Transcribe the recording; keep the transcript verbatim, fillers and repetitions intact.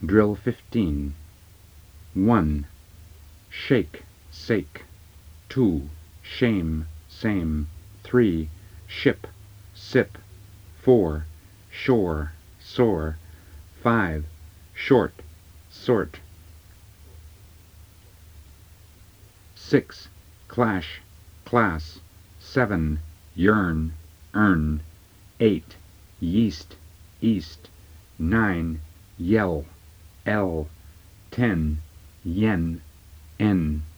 Drill fifteen. one. Shake, sake. two. Shame, same. three. Ship, sip. four. Shore, sore. five. Short, sort. six. Clash, class. seven. Yearn, earn. eight. Yeast, east. nine. Yell, L. ten. Yen, N.